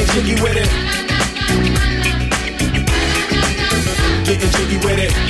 jiggy with it. Getting jiggy with it.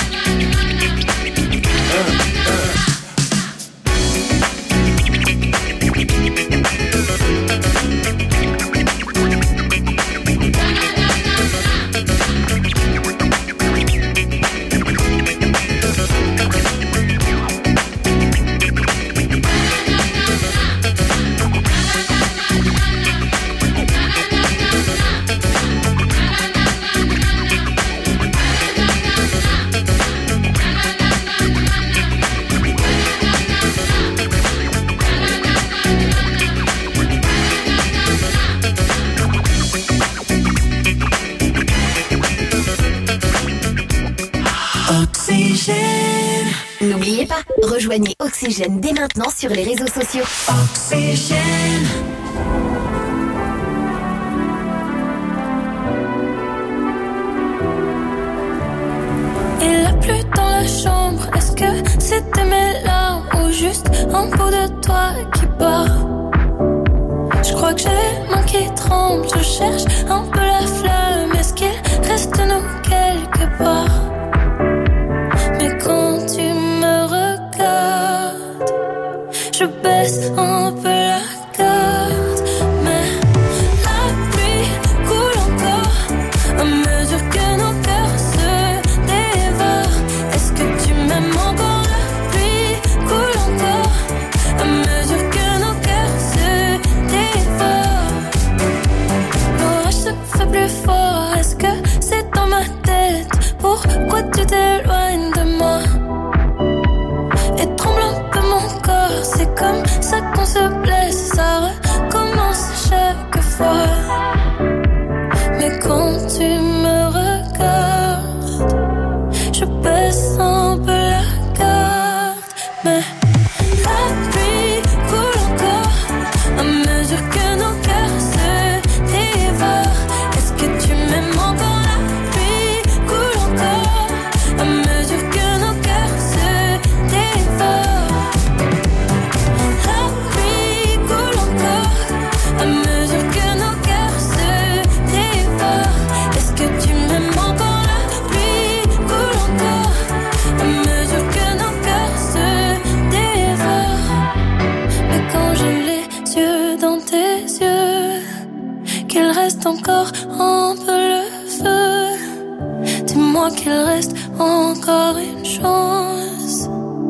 N'oubliez pas, rejoignez Oxygène dès maintenant sur les réseaux sociaux. Oxygène. Il a plu dans la chambre, est-ce que c'était mes larmes ou juste un bout de toi qui part? Je crois que j'ai les mains qui tremblent, je cherche un peu la flamme, est-ce qu'il reste nous quelque part? Mais quand tu me regardes, je baisse un peu la garde. Mais la pluie coule encore à mesure que nos cœurs se dévorent. Est-ce que tu m'aimes encore? La pluie coule encore à mesure que nos cœurs se dévorent. L'orage se fait plus fort, est-ce que c'est dans ma tête? Pourquoi tu t'éloignes de moi? Et tremble un peu mon corps, c'est comme ça qu'on se blesse, ça recommence chaque fois. Mais quand tu me regardes, je baisse un peu la garde. Mais la pluie coule encore à mesure que nos cœurs se dévorent. Est-ce que tu m'aimes encore? La pluie coule encore à mesure que nos cœurs se dévorent. La pluie coule encore à mesure que nos cœurs se dévorent. Est-ce que tu m'aimes encore? La pluie coule encore à mesure que nos cœurs se dévorent. Mais quand j'ai les yeux dans tes yeux, qu'il reste encore un peu le feu, dis-moi qu'il reste encore une chance.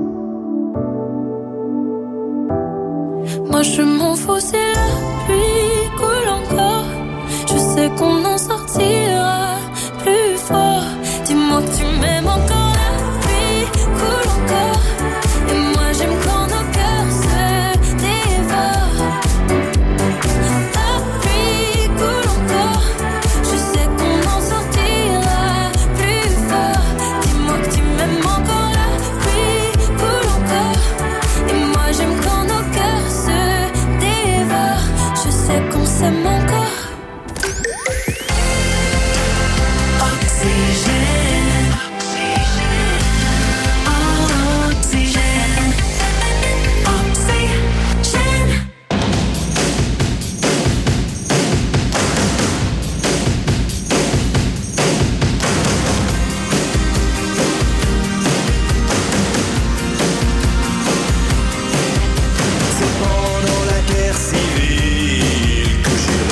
Moi je m'en fous si la pluie coule encore, je sais qu'on en sortira plus fort. Dis-moi que tu m'aimes encore. La pluie coule encore et moi j'aime quand nos cœurs se dévorent. La pluie coule encore, je sais qu'on en sortira plus fort. Dis-moi que tu m'aimes encore. La pluie coule encore et moi j'aime quand nos cœurs se dévorent. Je sais qu'on s'aime encore. Oxygène. Oxygène. Oxygène. C'est pendant la guerre civile que j'ai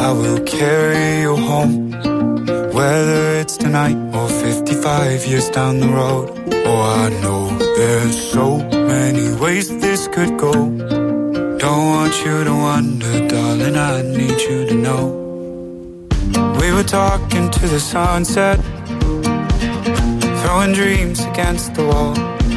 I will carry you home. Whether it's tonight or 55 years down the road. Oh, I know there's so many ways this could go. Don't want you to wonder, darling, I need you to know. We were talking to the sunset, throwing dreams against the wall.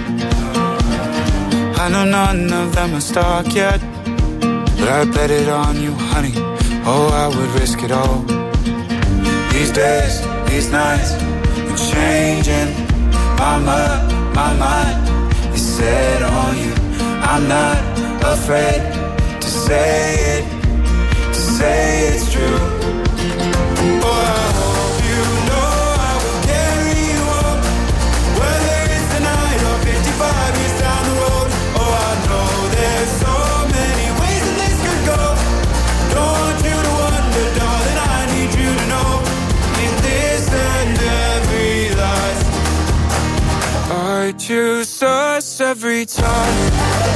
I know none of them are stuck yet, but I bet it on you, honey. Oh, I would risk it all. These days, these nights, I'm changing. My mind is set on you. I'm not afraid to say it's true. Oh, I hope you know I will carry you home. Whether it's tonight or 55 years down the road. Oh, I know there's so many ways that this could go. Don't want you to wonder, darling, I need you to know. In this and every life, I choose us every time.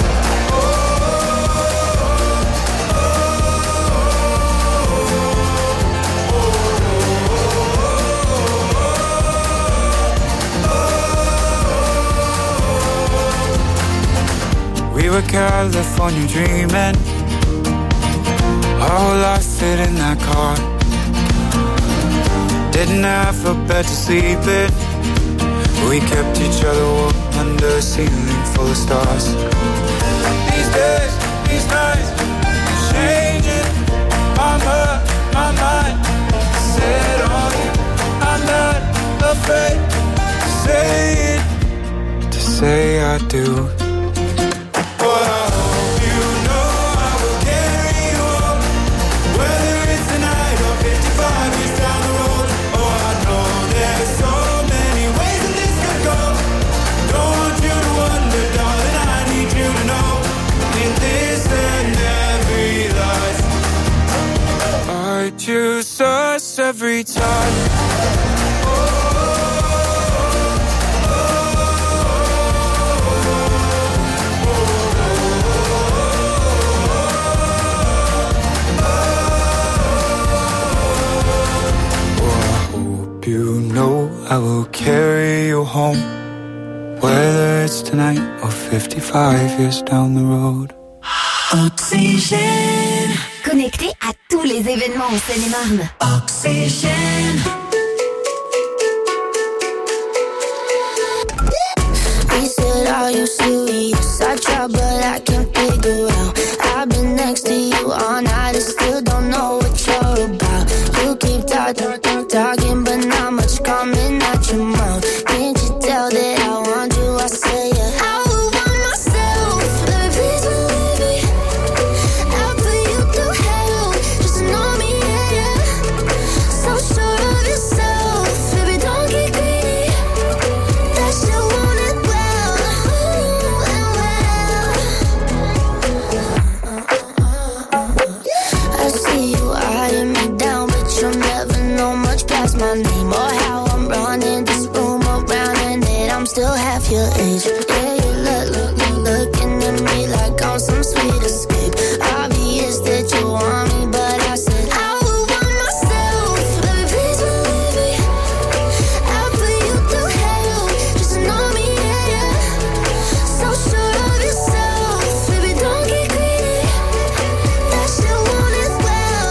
We were California dreaming, our whole life fit in that car. Didn't have a bed to sleep in, we kept each other warm under a ceiling full of stars. These days, these nights, changing. My mind set on you. I'm not afraid to say I do. Choose us every time. You know I will carry you home. Whether it's tonight or 55 years down the road. Oxygène. Connecté à tous les événements en Seine-et-Marne. Oxygène. He said, are you serious? I try but I can't figure out. I've been next to you all night and still don't know what you're about. You keep talking but not much coming out your mouth. Can't you tell that I want you? I say yeah. I would want myself, baby, please believe me. I'll put you through hell, just know me, yeah, yeah. So sure of yourself, baby, don't get greedy. That you want it well, I see you eyeing me down, but you'll never know much past my name or how I'm running this room around, and that I'm still half your age. Yeah, you looking at me like I'm some sweet escape. Obvious that you want me, but I said I would want myself, baby, please believe me. I'll put you through hell, just know me, yeah, yeah. So sure of yourself, baby, don't get greedy. That you want it well.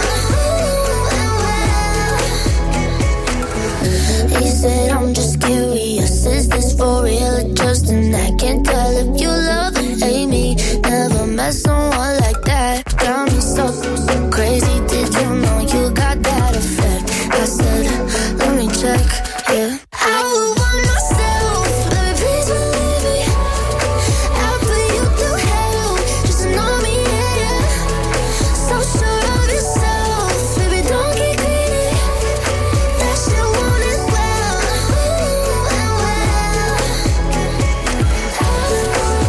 He said, I'm just curious, is this for real or just an act? Can't tell if you love or hate me. Never met someone like that. Got me so crazy, did you know you got that effect? I said, let me check, yeah. I would want myself, baby, please believe me. I'll put you through hell, just know me, yeah, yeah. So sure of yourself, baby, don't get greedy. That you want it well.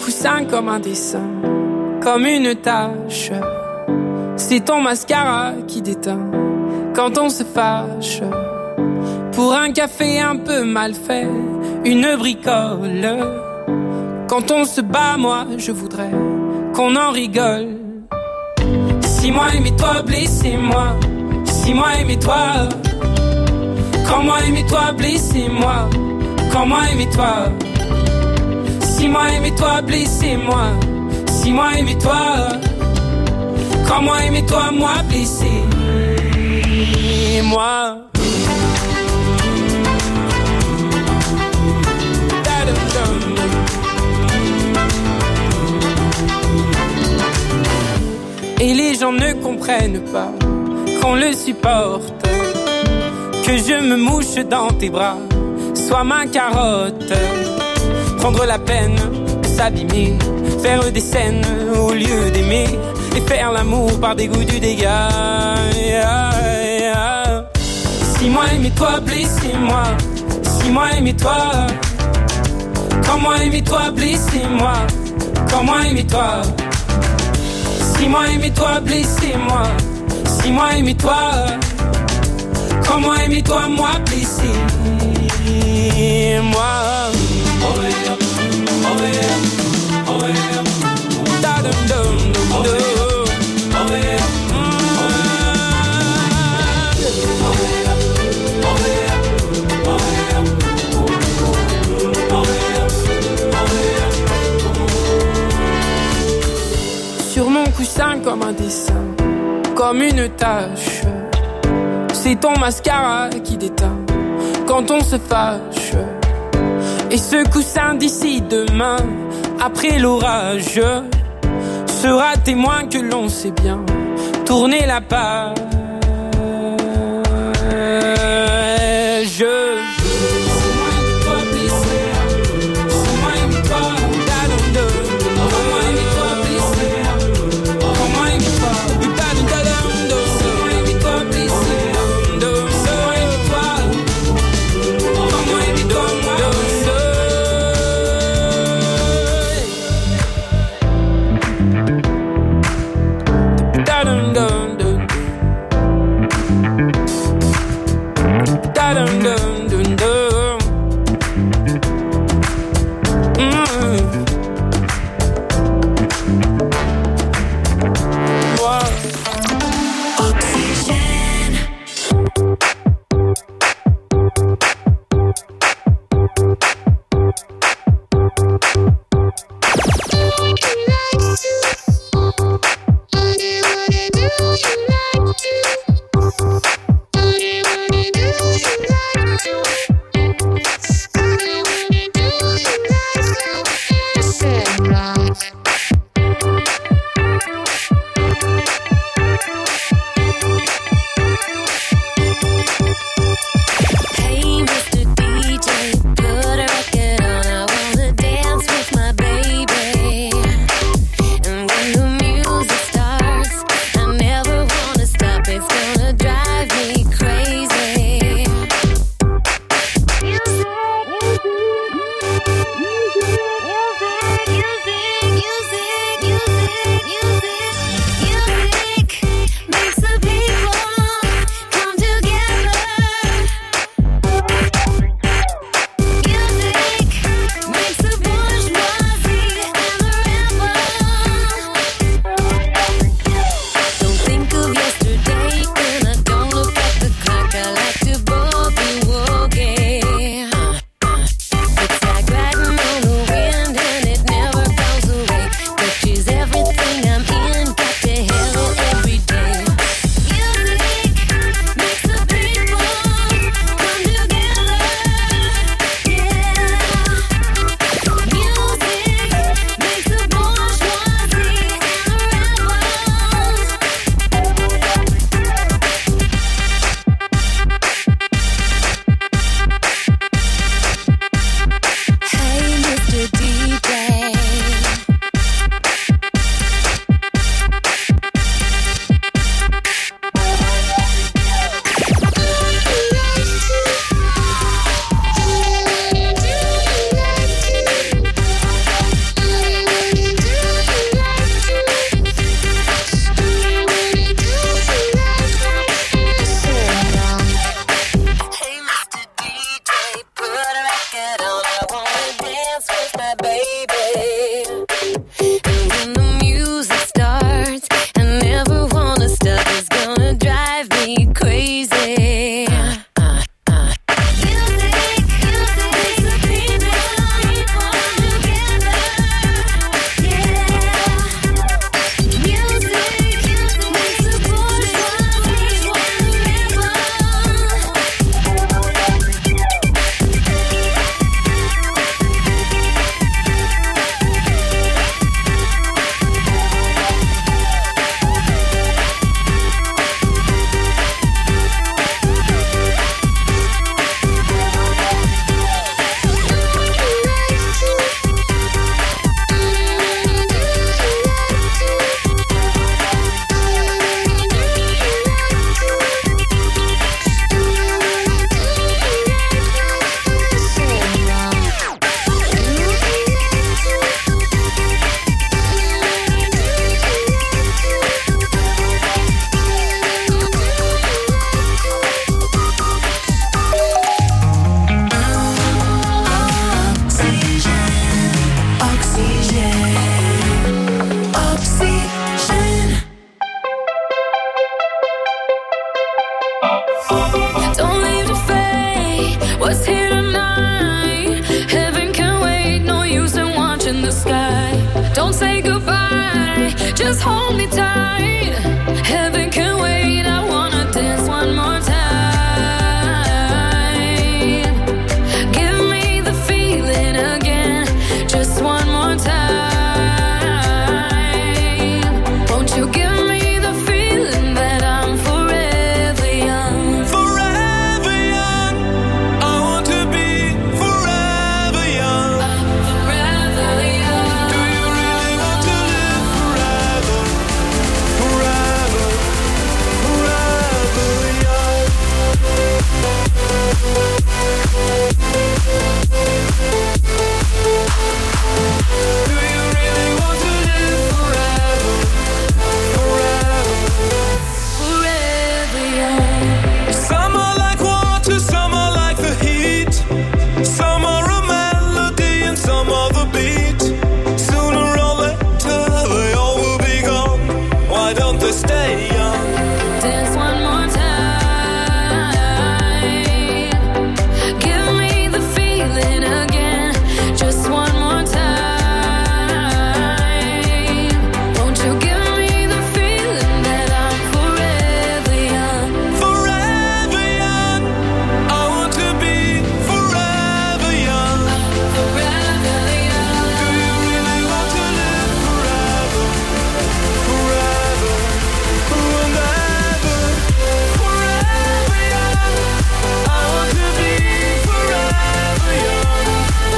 coussin comme un dessin, comme une tache. C'est ton mascara qui déteint quand on se fâche. Pour un café un peu mal fait, une bricole. Quand on se bat, moi je voudrais qu'on en rigole. Si moi aimez-toi, blessez-moi. Si moi aimez-toi. Quand moi aimez-toi, blessez-moi. Quand moi aimez-toi. Si moi aimez-toi, blessez-moi. Si moi aimez-toi. Quand moi aimez-toi, moi blessez-moi. Et les gens ne comprennent pas qu'on le supporte, que je me mouche dans tes bras, sois ma carotte. Prendre la peine de s'abîmer, faire des scènes au lieu d'aimer, et faire l'amour par dégoût du dégât. Si moi aimez-toi, blessez-moi. Si moi aimez-toi. Quand moi aimez-toi, blessez-moi. Quand moi aimez-toi. Si moi aimez-toi, blessez-moi. Si moi aimez-toi. Quand moi aimez-toi, moi blessez-moi. Sur mon coussin comme un dessin, comme une tache. C'est ton mascara qui déteint quand on se fâche. Et ce coussin d'ici demain, après l'orage, sera témoin que l'on sait bien tourner la page. Don't leave to fate what's here tonight. Heaven can wait, no use in watching the sky. Don't say goodbye, just hold me tight. Heaven can wait, I wanna dance one more time. Give me the feeling again, just one more time. Won't you give me the feeling that I'm forever young? Forever young. I want to be forever young. I'm forever young. Do you really want to live forever? Forever, forever young. Do you really want to live forever? Forever. Forever young. Some are like water, some are like the heat. Some are a melody and some are the beat. Sooner or later they all will be gone. Why don't they stay young? Dance one more time. Give me the feeling again, just one more time. Won't you give me the feeling that I'm forever young? Forever young. I want to be forever young. Forever young. Do you really want to live forever? Forever, and ever. Forever young. I want to be forever young.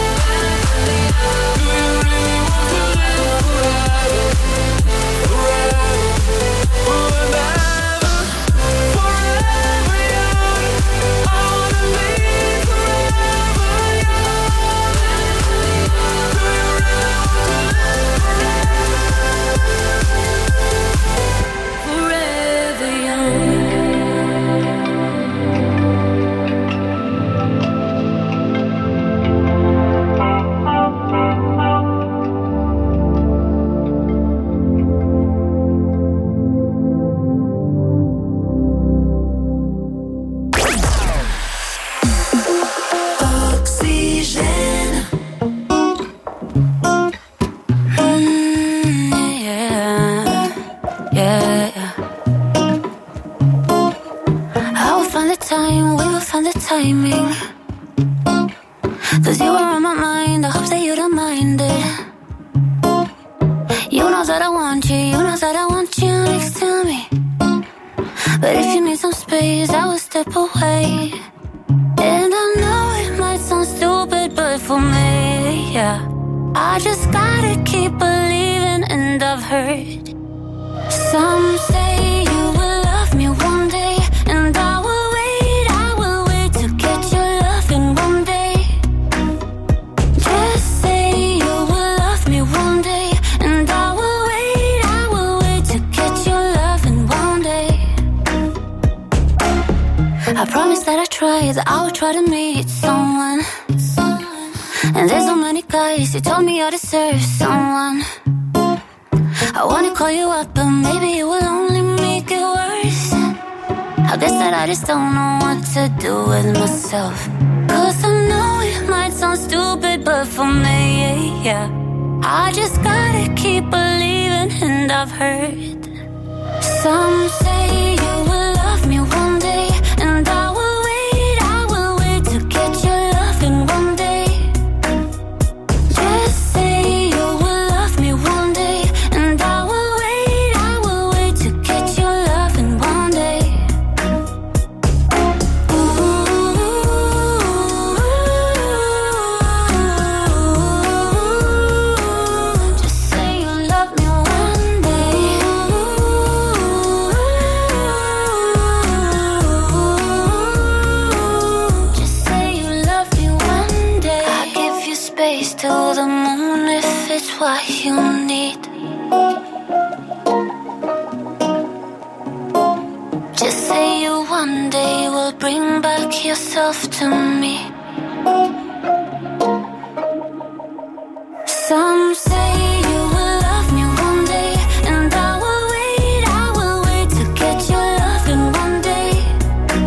Do you really want to live forever? Forever, and ever. Forever young. I want to be forever young. Do you really want to live Forever young. Oxygène. Yeah. I will find the time, we will find the timing. 'Cause you are on my mind, I hope that you don't mind it. You know that I want you, you know that I want you next to me. But if you need some space, I will step away. And I know it might sound stupid, but for me, yeah, I just gotta keep believing. And I've heard some say you will love me one day, and I will wait to get your love in one day. Just say you will love me one day, and I will wait to get your love in one day. I promise that I try, that I will try to meet someone. And there's so many guys who told me I deserve someone. I wanna call you up, but maybe it will only make it worse. I guess that I just don't know what to do with myself. 'Cause I know it might sound stupid, but for me, yeah, I just gotta keep believing. And I've heard some say you will love me one day, and I will wait to get your love in one day. Just say you will love me one day, and I will wait to get your love in one day. Just say you love me one day. Just say you love me one day. I give you space to the moon if it's what you need. Just say you one day will bring back yourself to me. Some say you will love me one day, and I will wait to get your love in one day.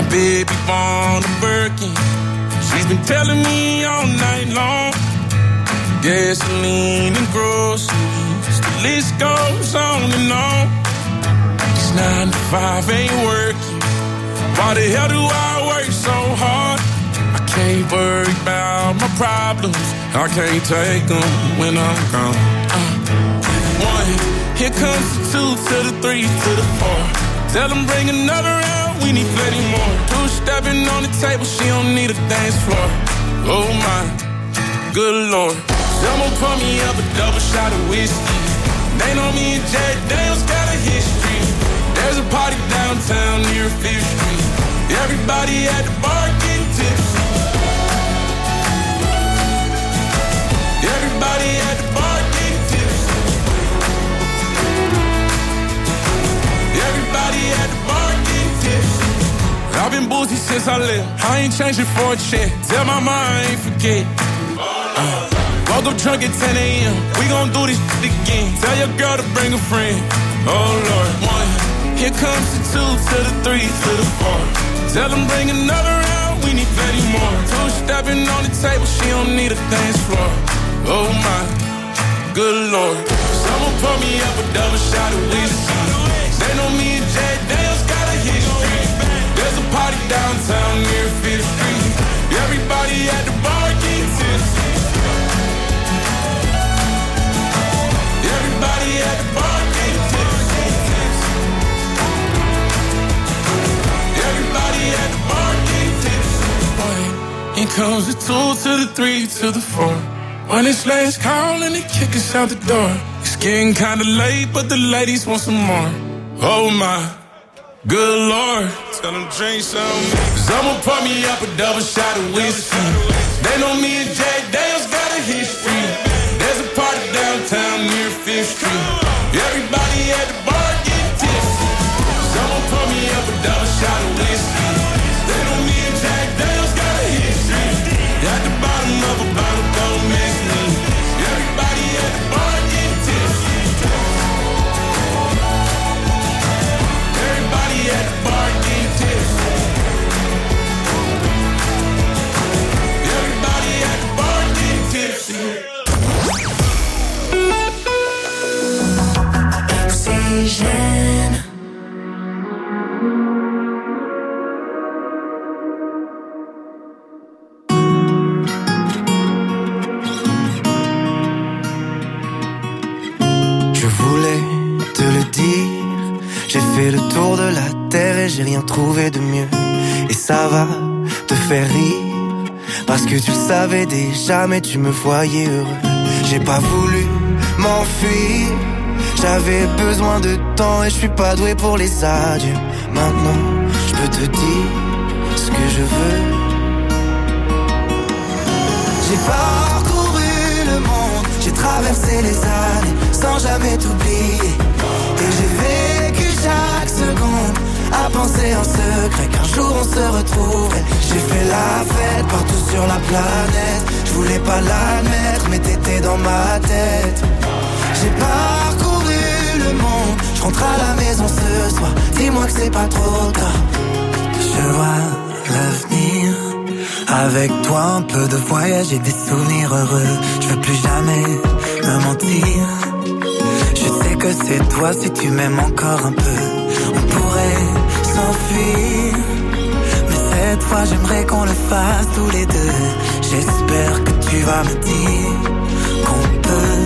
baby born a Birkin. She's been telling me all night long. Gasoline and groceries, the list goes on and on. This 9 to 5 ain't working. Why the hell do I work so hard? I can't worry about my problems. I can't take them when I'm gone. 1, here comes the 2 to the 3 to the 4. Tell them bring another round, we need plenty more. 2 stepping on the table, she don't need a dance floor. Oh my, good Lord. Someone pour me up a double shot of whiskey. They know me and Jack Daniels got a history. There's a party downtown near 5th Street. Everybody at the bar getting tipsy. Everybody at the bar getting tipsy. Everybody at the bar getting tipsy. I've been boozy since I left. I ain't changing for a check. Tell my mom I ain't forget. Woke up drunk at 10 a.m. We gon' do this shit again. Tell your girl to bring a friend. Oh Lord. 1, here comes the 2 to the 3 to the 4. Tell them bring another round, we need plenty more. 2 stepping on the table, she don't need a dance floor. Oh my, good Lord. Someone pour me up a double shot of whiskey. They know me and Jack Daniels got a history. There's a party downtown near 5th Street. Everybody at the bar getting tipsy. Everybody at the bar getting tipsy. Everybody at the bar getting tipsy. Here comes the 2 to the 3 to the 4. When it's last call and they kick us out the door. It's getting kinda late, but the ladies want some more. Oh my, good Lord. Tell them drink some. Someone pour me up a double shot of whiskey. They know me and Jack Daniels got a history. There's a party downtown near 5th Street. Everybody at the bar getting tipsy. Someone pour me up a double shot of whiskey. They know me and Jack Daniels got a history. At the bottom of a bottle, don't miss me. Everybody at the bar getting tipsy. Everybody at the bar getting tipsy. Everybody at the bar getting tipsy. Oxygène. Je voulais te le dire, j'ai fait le tour de la terre et j'ai rien trouvé de mieux. Et ça va te faire rire, parce que tu le savais déjà mais tu me voyais heureux. J'ai pas voulu m'enfuir, j'avais besoin de temps et je suis pas doué pour les adieux. Maintenant, je peux te dire ce que je veux. J'ai parcouru le monde, j'ai traversé les années sans jamais t'oublier. Et j'ai vécu chaque seconde à penser en secret qu'un jour on se retrouverait. J'ai fait la fête partout sur la planète. Je voulais pas l'admettre mais t'étais dans ma tête. J'ai parcouru le monde, je rentre à la maison ce soir. Dis-moi que c'est pas trop tard. Je vois l'avenir, avec toi un peu de voyage et des souvenirs heureux. Je veux plus jamais me mentir. Je sais que c'est toi si tu m'aimes encore un peu. On pourrait s'enfuir, mais cette fois j'aimerais qu'on le fasse tous les deux. J'espère que tu vas me dire qu'on peut.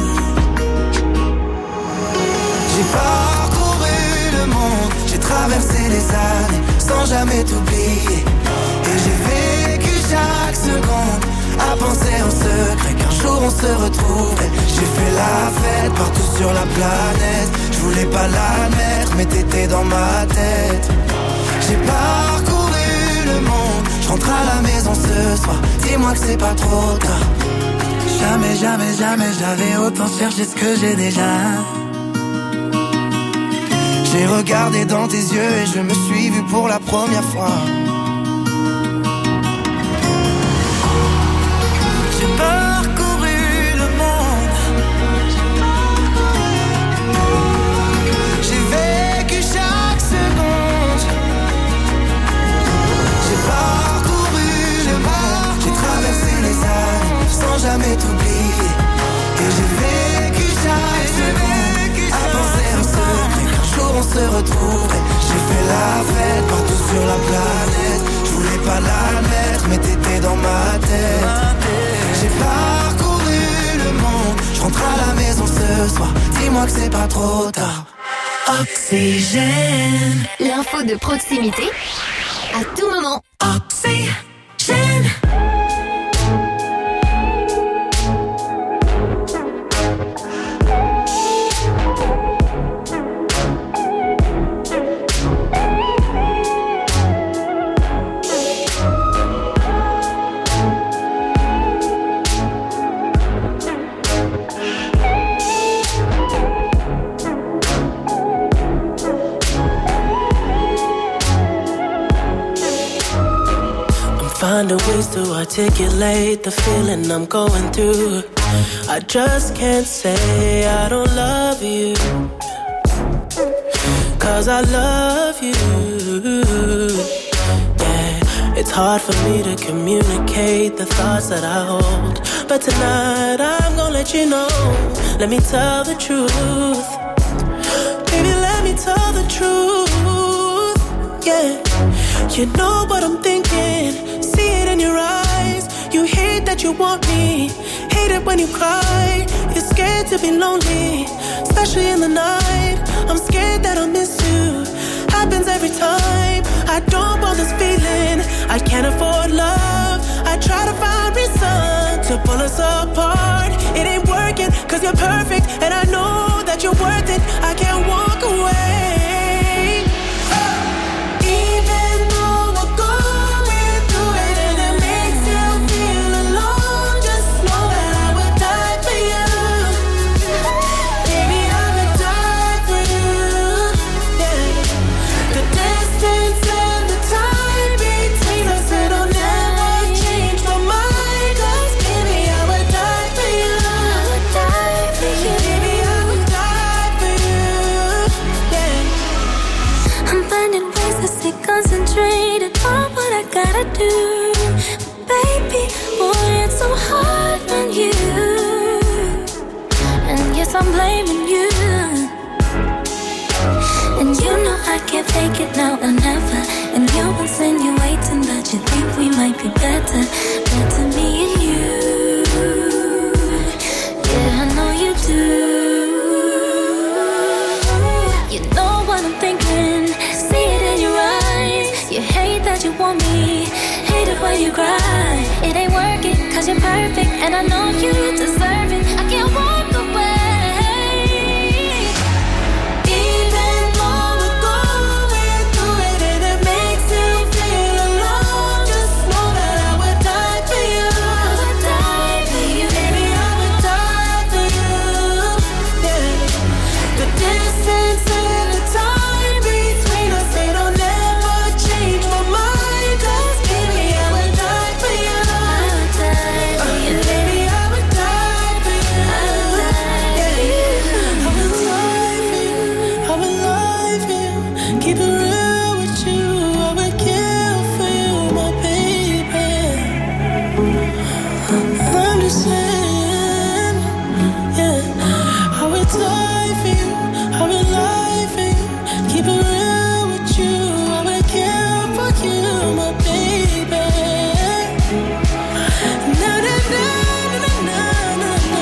J'ai parcouru le monde, j'ai traversé les années sans jamais t'oublier. Et j'ai vécu chaque seconde à penser en secret qu'un jour on se retrouverait. J'ai fait la fête partout sur la planète. Je voulais pas l'admettre mais t'étais dans ma tête. J'ai parcouru le monde, je rentre à la maison ce soir. Dis-moi que c'est pas trop tard. Jamais, jamais, jamais j'avais autant cherché ce que j'ai déjà. J'ai regardé dans tes yeux et je me suis vu pour la première fois. J'ai parcouru le monde, j'ai vécu chaque seconde Oxygène. L'info de proximité à tout moment. Oxygène. Finding ways to articulate the feeling I'm going through. I just can't say I don't love you, 'cause I love you. Yeah, it's hard for me to communicate the thoughts that I hold, but tonight I'm gonna let you know. Let me tell the truth. Baby, let me tell the truth. Yeah, you know what I'm thinking. See it in your eyes. You hate that you want me. Hate it when you cry. You're scared to be lonely, especially in the night. I'm scared that I'll miss you. Happens every time. I don't want this feeling. I can't afford love. I try to find reason to pull us apart. It ain't working 'cause you're perfect, and I know that you're worth it. I can't walk away. Concentrated on what I gotta do, baby, boy, it's so hard on you. And yes, I'm blaming you. And you know I can't fake it now or never. And you're insinuating that you think we might be better me and you. Yeah, I know you do. You know what I'm thinking. See it in your eyes. You hate that you want me. Hate it when you cry. It ain't working 'cause you're perfect, and I know you deserve it. I can't walk away. Even though we're going through it and it makes you feel alone, just know that I would die for you. I would die for you. Baby, I would die for you. Yeah. The distance and the time between us, they don't never change my mind. 'Cause baby, I would die for you. I would die for you. Baby, I would die for you. I would die for you. I would lie for you. I would lie for you. Keep it real with you. I would kill for you, my baby. I'm just saying, yeah. I would die for you. I would lie for you. Keep it real with you. I would kill for you, my baby. Na na na na na na na.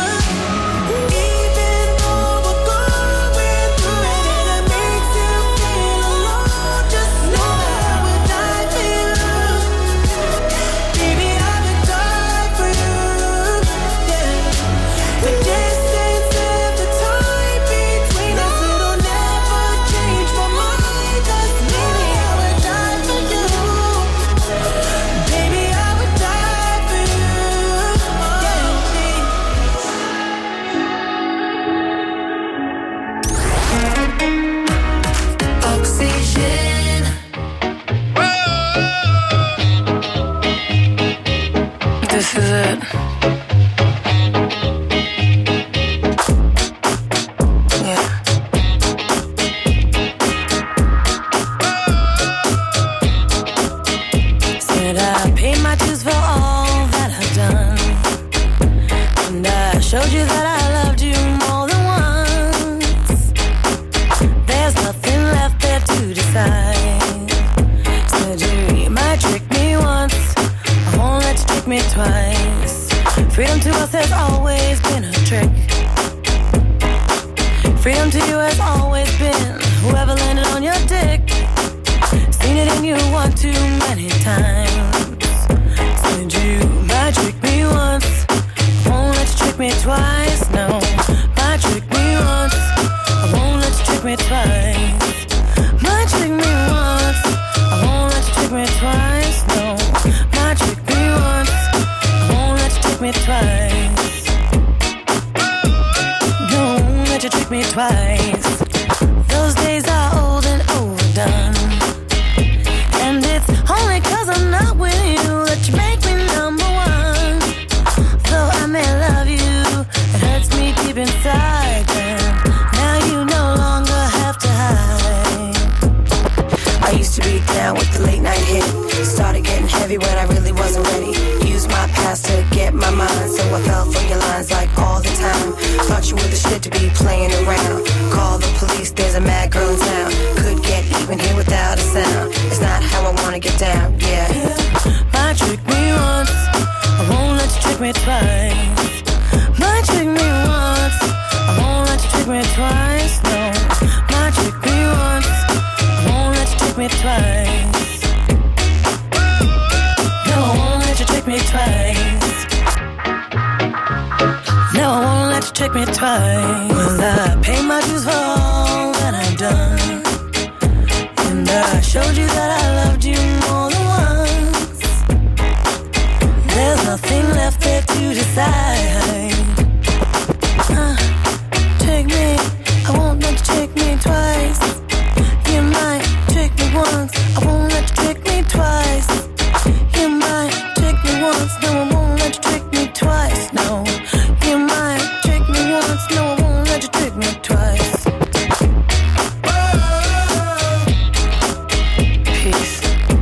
Even though we're going through it and it makes you feel alone, just know that I would die for you. Baby, I would die for you. Yeah. The distance and the time between us, it'll never change my mind. 'Cause baby, I would die for you. Baby, I would die for you. Oxygène. This is it. Yeah. Said I paid my dues for all that I've done, and I showed you that I loved you more than once. There's nothing left there to decide. Said you might trick me once, I won't let you trick me twice. Freedom to us has always been a trick. Freedom to you has always been cheating you one too many times. Said you might trick me once, won't let you trick me twice. No, might trick me once, I won't let you trick me twice. Might trick me once, I won't let you trick me twice. No, might trick me once, I won't let you trick me twice. Don't let you trick me twice. Those days are old and overdone, and it's only 'cause I'm not with you that you make me number one. Though I may love you, it hurts me deep inside. And now you no longer have to hide. I used to be down with the late night hit. Started getting heavy when I really wasn't ready. Used my past to get my mind, so I fell for your lines like all the time. Thought you were the shit to be playing around. Call the police, there's a mad girl in town. Could get even here without a sound. It's not how I wanna get down, yeah. Might trick me once, I won't let you trick me twice. Might trick me once, I won't let you trick me twice. No, might trick me once, I won't let you trick me twice. No, I won't let you trick me twice. No, I won't let you trick me twice. Well, I pay my dues for all that I've done, and I showed you that I loved you more than once. There's nothing left there to decide. Trick me, I won't let you trick me twice. You might trick me once, I won't let you trick me twice. You might trick me once, no, I won't let you trick me twice. No, you might trick me once, no, I won't let you trick me twice. Peace.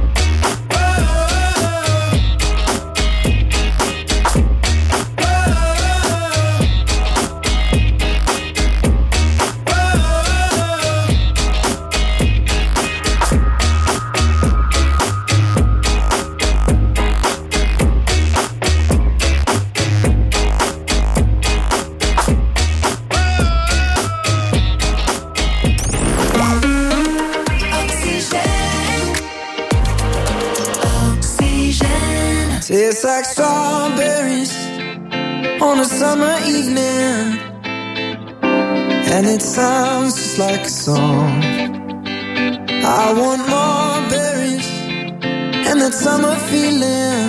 Tastes like strawberries on a summer evening, and it sounds just like a song. I want more berries and that summer feeling.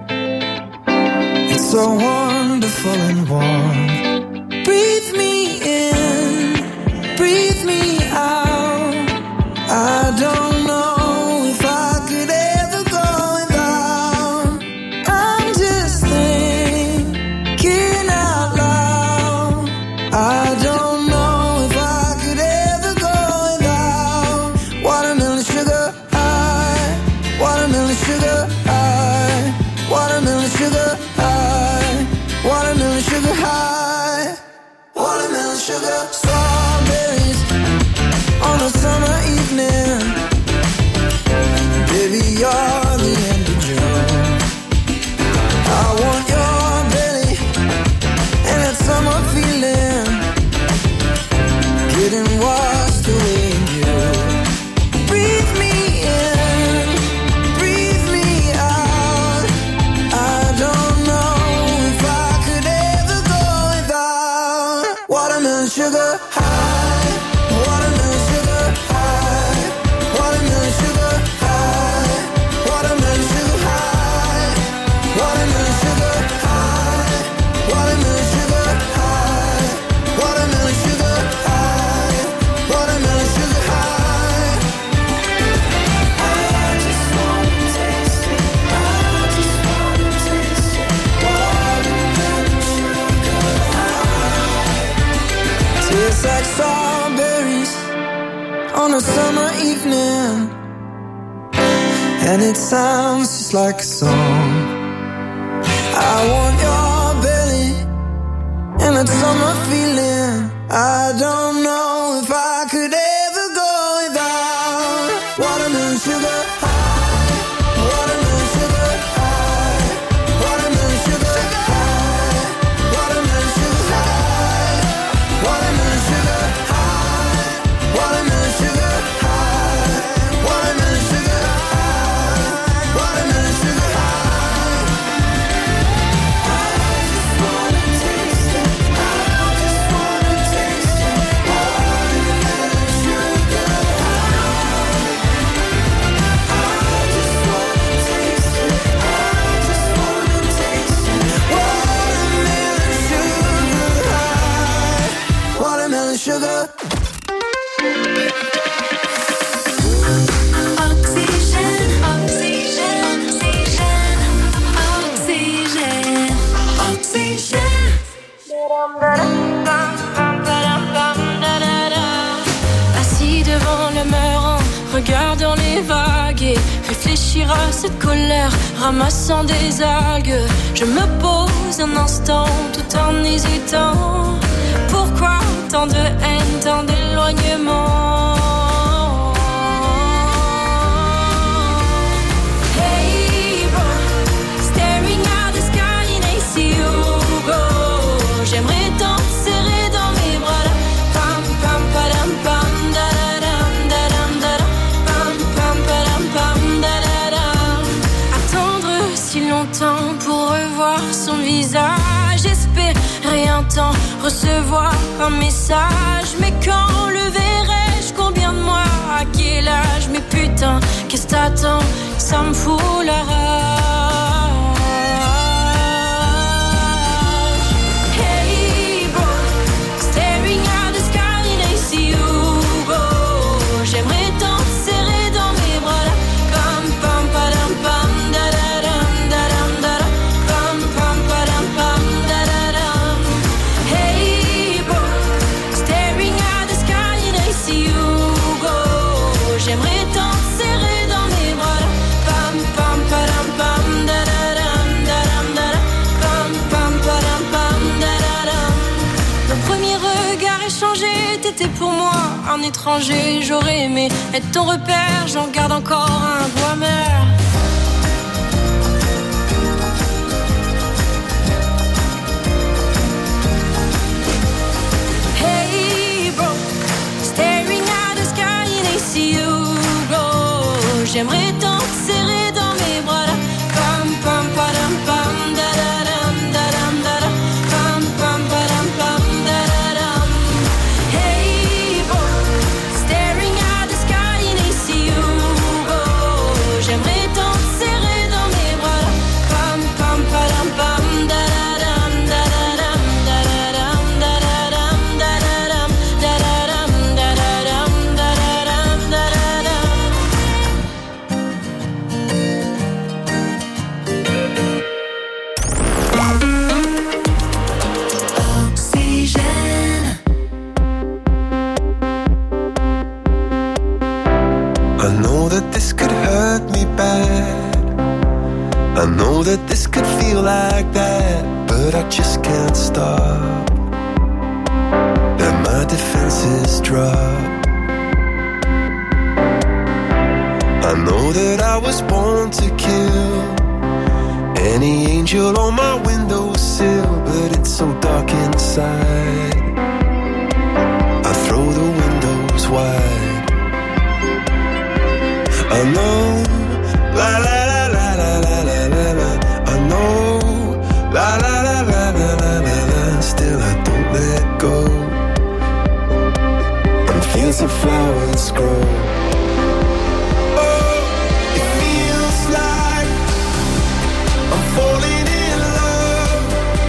It's so wonderful and warm. Breathe me in, breathe me out. I don't know if I could ever go without. I'm just thinking out loud. I don't know if I could ever go without watermelon sugar high, watermelon sugar high, watermelon sugar high, watermelon sugar high, watermelon sugar. Strawberries on a summer evening. Baby, you're the end of June. I want your belly and that summer feeling, getting washed away in you. Breathe me in, breathe me out. I don't know if I could ever go without watermelon sugar high, watermelon sugar high, watermelon sugar high, watermelon sugar high, watermelon sugar high, watermelon sugar high, watermelon sugar high, watermelon sugar high. I just wanna taste it, I just wanna taste it, watermelon sugar high. Tastes like strawberries on a summer evening, and it sounds just like a song. I want your belly and that summer feeling. I don't know if I could ever go without watermelon sugar high, watermelon sugar high, watermelon sugar high, watermelon sugar high, watermelon sugar high, watermelon sugar high, watermelon sugar high. réfléchir à cette colère, ramassant des algues. Je me pose un instant tout en hésitant. Pourquoi tant de haine, tant d'éloignement? Hey bro, staring at the sky and I see you go. J'aimerais tant te serrer dans mes bras là. Pam pam padam pam da da dam da dam da da. Pam pam padam pam da da dam. Attendre si longtemps pour revoir son visage, espérer un temps, recevoir un message. Mais quand le verrai-je, combien de mois, à quel âge? Mais putain, qu'est-ce t'attends? Ça me fout la rage. Hey bro, staring at the sky and I see you go. J'aimerais tant te serrer dans mes bras là. Pam pam padam pam da da dam da dam da da. Pam pam padam pam da da dam. Hey bro, staring at the sky and I see you go. J'aimerais tant te serrer dans mes bras là. Pam pam padam pam da da dam da dam da da. Pam pam padam pam da da dam. Le premier regard échangé, t'étais pour moi un étranger. J'aurais aimé être ton repère, j'en garde encore un goût amer. Hey bro, staring at the sky and I see you go. J'aimerais tant te serrer dans mes bras là. Pam pam padam pam da da dam da dam da da. Pam pam padam pam da da dam. Hey bro, staring at the sky and I see you go. J'aimerais tant te serrer dans mes bras là. Pam pam padam pam da da dam da da dam da da dam da da dam da da dam da da dam da da dam da da dam da da dam. Oxygène. I know that this could hurt me bad. I know that this could feel like that, but I just can't stop. Let my defenses drop. I know that I was born to kill any angel on my windowsill, but it's so dark inside. I throw the windows wide. I know, la la la la la la la la la. I know, la la la la la la la la. Still I don't let go. And fields of flowers grow. Oh, it feels like I'm falling in love.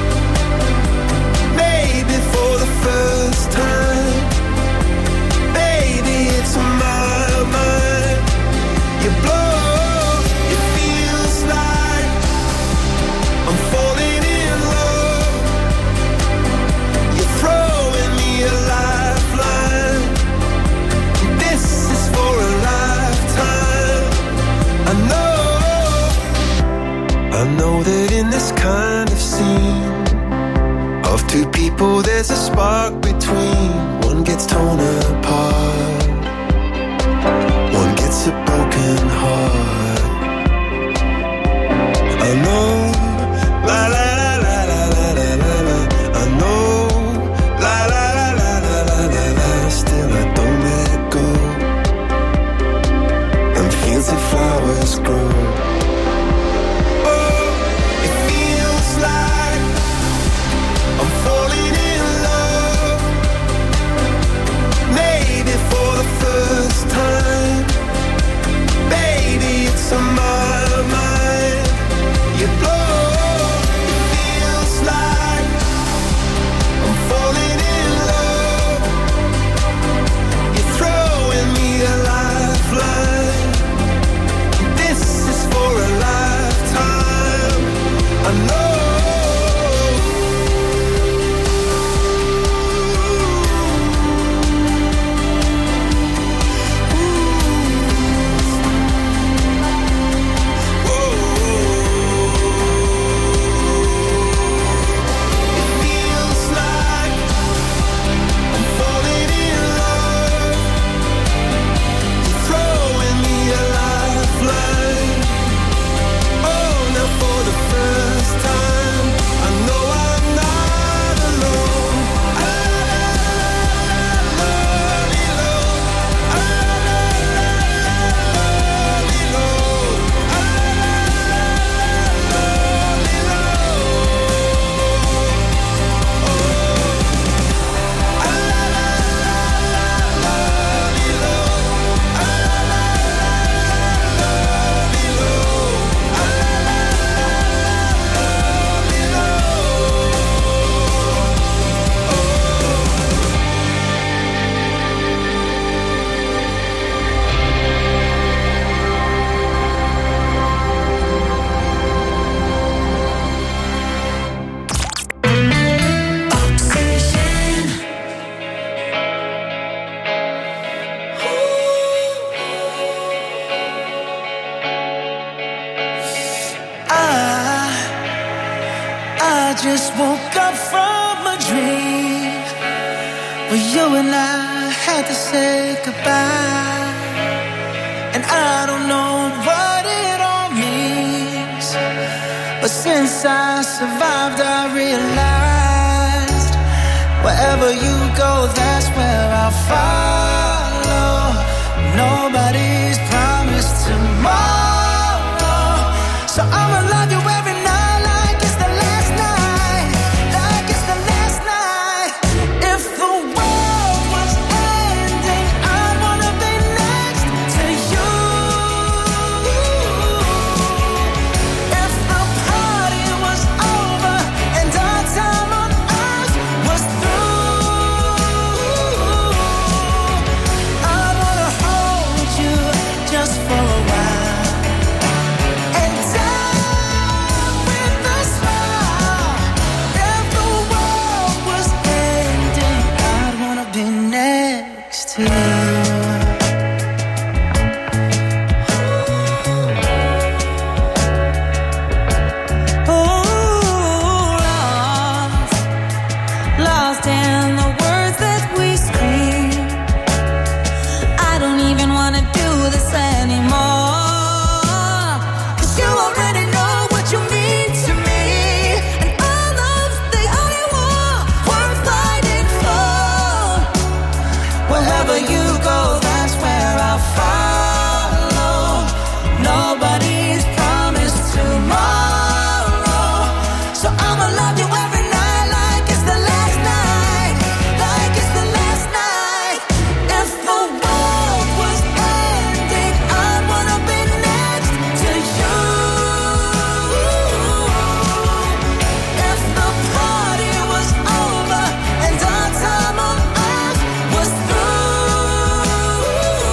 Maybe for the first time. Baby, it's on my mind. You blow, it feels like I'm falling in love. You're throwing me a lifeline. This is for a lifetime. I know that in this kind of scene of two people there's a spark between. One gets torn apart, one gets a broken heart. I know, la la la la la la la la la. I know, la la la la la la la la. Still I don't let go. And fields of flowers grow. Oh, it feels like I'm falling in love. Maybe for the first time. Baby, it's on my mind. You blow, it feels like I'm falling in love. You're throwing me a lifeline. This is for I just woke up from a dream where you and I had to say goodbye. And I don't know what it all means, but since I survived I realized wherever you go, that's where I'll follow. Nobody's promised tomorrow, so I'ma love you every night like it's the last night, like it's the last night. If the world was ending, I'd wanna be next to you. If the party was over and our time on earth was through, I'd wanna hold you just for a while and die with a smile. If the world was ending, I'd wanna be next to you. Lost in the words that we scream. I don't even wanna do this anymore, 'cause you already know what you mean to me, and our love's the only war worth fighting for. Wherever you go, that's where I'll follow. Nobody's promised tomorrow, so I'ma love you every night like it's the last night, like it's the last night. If the world was ending, I'd wanna be next to you. If the party was over and our time on earth was through,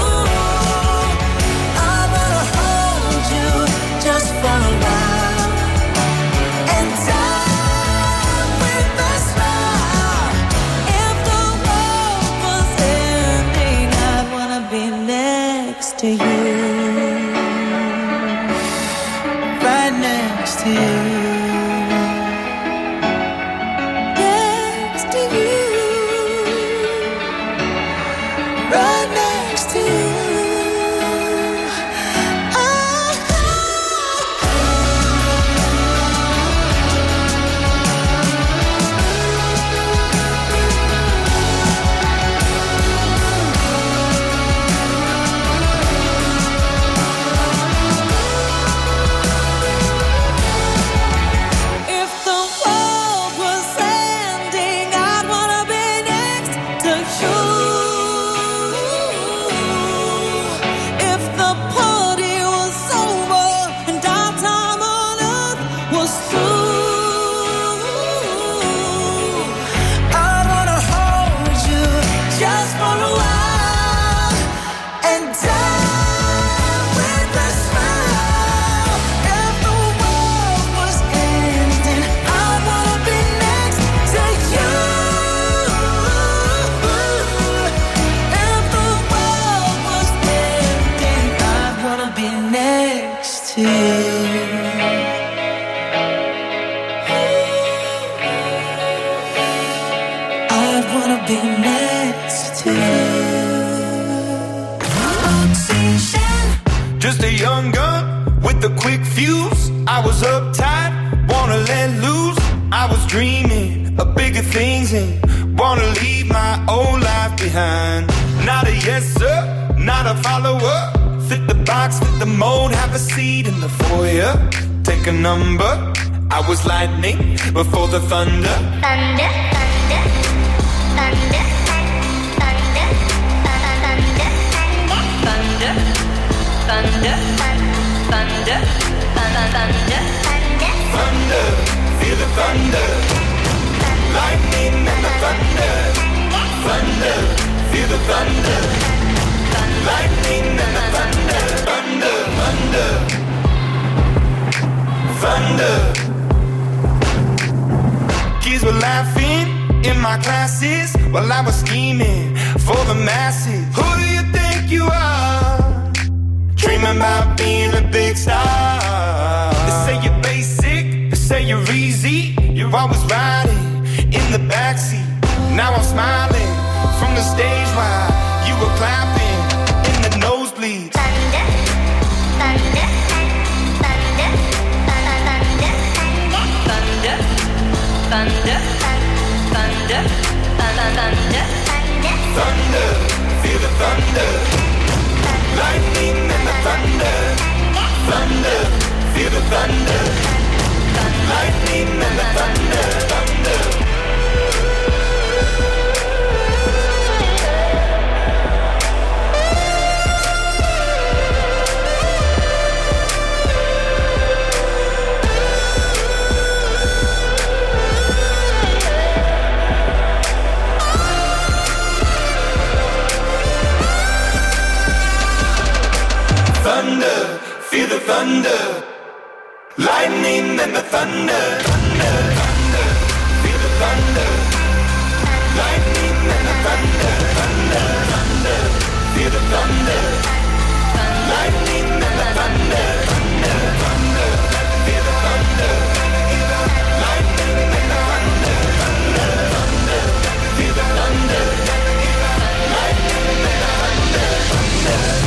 I wanna hold you just for a while and die with a smile. If the world was ending, I'd wanna be next to you, Right next to you. next to you. Right next to you. If the world was ending, I'd wanna be next to you. If the party was over and our time on earth was through, I wanna hold you just for a while and die with a smile. If the world was ending, I wanna be next to you. If the world was ending, I wanna be next to you. I wanna be next to you. Just a young gun with a quick fuse. I was uptight, wanna let loose. I was dreaming of bigger things and wanna leave my old life behind. Not a yes sir, not a follower. Fit the box, fit the mold, have a seat in the foyer. Take a number. I was lightning before the thunder. Thunder, thunder, thunder, thunder, thunder, thunder, thunder, thunder, thunder, Thunder, feel the thunder. Lightning and the thunder. Thunder, feel the thunder. Lightning and the thunder. Thunder, thunder. Thunder. Kids were laughing in my classes while I was scheming for the masses. Who do you think you are? Dreaming about being a big star. They say you're basic, they say you're easy. You I was riding in the backseat. Now I'm smiling from the stage while you were clapping in the nosebleeds. Thunder, thunder, thunder, thunder, thunder, thunder, thunder, thunder, thunder, feel the thunder, lightning and the thunder, thunder, feel the thunder, lightning and the thunder, thunder. Thunder, feel the thunder, lightning and the thunder, thunder, thunder, feel the thunder, lightning and the thunder, thunder, thunder, feel the thunder, lightning and the thunder, thunder, thunder, feel the thunder, lightning and the thunder, thunder, thunder, feel the thunder, lightning and the thunder, thunder.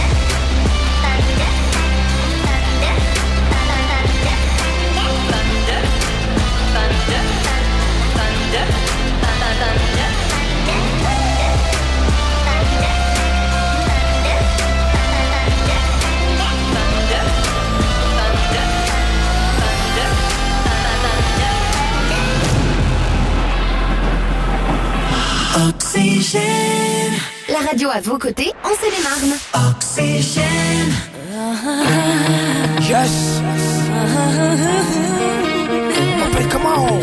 Oxygène. La radio à vos côtés, en Seine-et-Marne. Oxygène. Yes. M'appelle comment?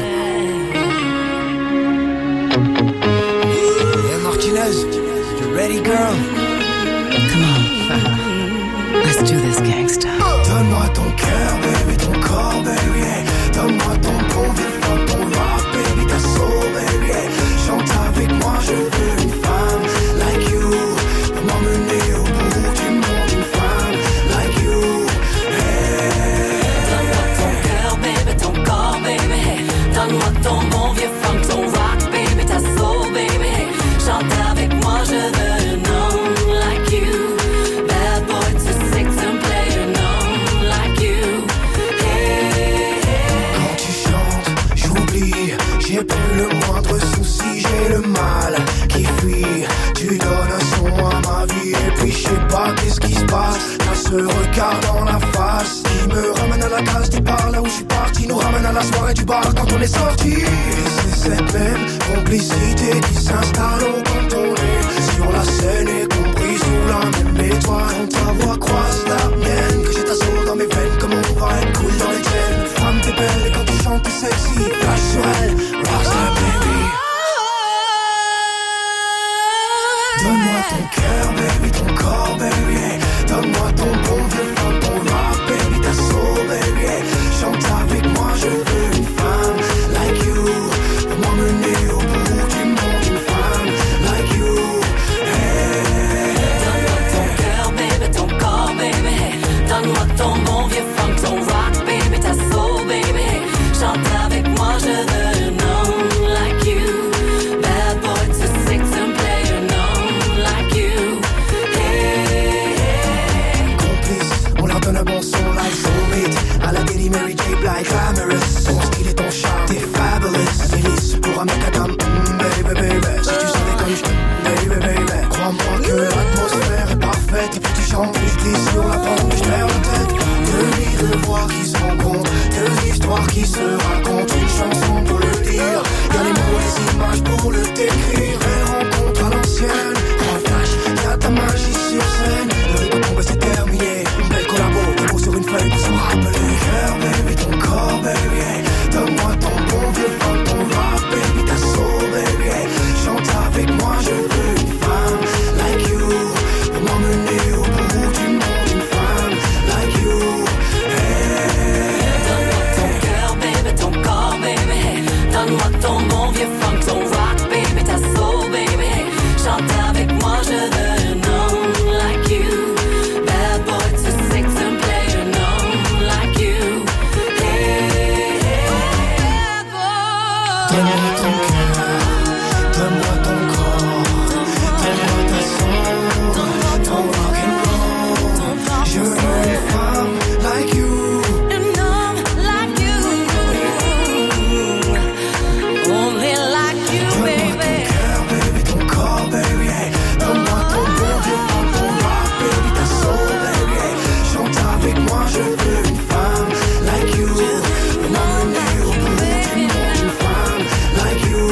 Hey Martinez, you ready girl? Come on. Let's do this gangsta. Donne-moi ton cœur, baby, ton corps, baby, hey. Donne-moi ton bon vivant, ton rock, baby, ta soul, baby, hey. Chante avec moi, je veux une femme like you. Pour m'emmener au bout du monde, une femme like you, hey. Donne-moi ton cœur, baby, ton corps, baby, hey. Donne-moi ton bon vieux funk, ton rock, baby, ta soul, baby, hey. Chante avec moi, je veux un homme like you. Bad boy to six and play an homme like you, hey, hey. Quand tu chantes, j'oublie, j'ai plus le moindre souci, j'ai le mal qui fuit. Tu donnes un son à ma vie et puis je sais pas qu'est-ce qui se passe. T'as ce regard dans la face qui me ramène à la case du bar, là où je suis parti, nous ramène à la soirée du bar quand on est sorti. Et c'est cette même complicité qui s'installe au quand on est sur la scène et compris sous la même étoile. Ta voix croise la mienne, que j'ai ta soul dans mes veines, comme on va être cool dans les chaînes. Femme t'es belle et quand tu chantes t'es sexy, flash sur elle, rockstar baby. Donne-moi ton cœur, baby, ton corps, baby, hey. Donne-moi ton bon vieux funk, ton rock, baby, ta soul, baby, hey. Chante avec moi, je veux une femme like you. Pour m'emmener au bout du monde, une femme like you, hey. Donne-moi ton cœur, baby, ton corps, baby, hey. Donne-moi ton bon vieux funk, ton rock, baby, ta soul, baby, hey. Chante avec moi, je veux un homme like you. Bad boy to six and play an homme like you, hey, hey. Complice, on leur donne un bon son like Soulmate. À la Daily Mary J. Blige, glamorous. Ton style et ton charme, t'es fabulous. Un délice pour un mec à dame, baby, baby. Si tu savais comme je baby, baby. Crois-moi que l'atmosphère est parfaite. Et puis tu chantes, puis je glisse sur la pente, je perds la tête. De je veux une femme like you. Un homme mûr au bout du monde, une femme like you.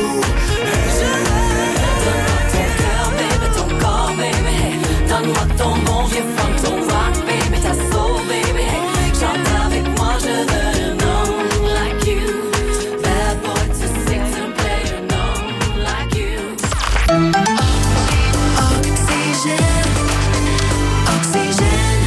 Donne-moi ton cœur, baby, ton corps, baby. Donne-moi ton bon vieux funk, ton rock, baby, ta soul, baby. Chante avec moi, je veux un homme like you. Bad boy to six and play an homme like you. Oxygène, oxygène.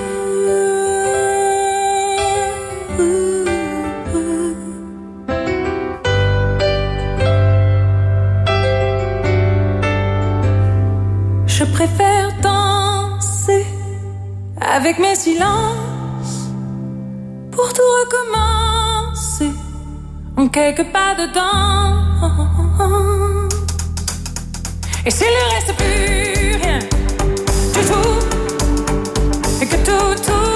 Je préfère danser avec mes silences pour tout recommencer en quelques pas dedans. Et s'il ne reste plus rien du tout, et que tout